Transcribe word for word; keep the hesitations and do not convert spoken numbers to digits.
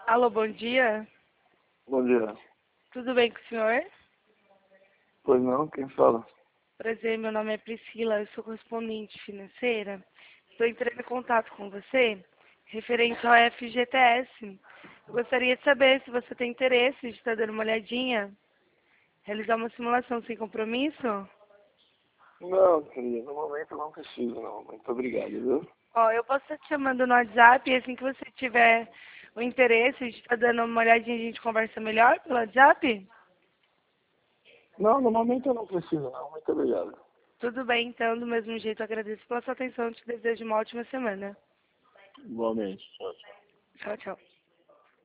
Alô, bom dia. Bom dia. Tudo bem com o senhor? Pois não, quem fala? Prazer, meu nome é Priscila, eu sou correspondente financeira. Estou entrando em contato com você referente ao F G T S. Eu gostaria de saber se você tem interesse de estar dando uma olhadinha, realizar uma simulação sem compromisso. Não, querida, no momento eu não preciso não. Muito obrigado, viu? Ó, eu posso estar te chamando no WhatsApp e assim que você tiver o interesse de estar dando uma olhadinha, a gente conversa melhor pelo WhatsApp? Não, no momento eu não preciso não. Muito obrigado. Tudo bem, então, do mesmo jeito, agradeço pela sua atenção e te desejo uma ótima semana. Igualmente. Tchau, tchau. Tchau, tchau.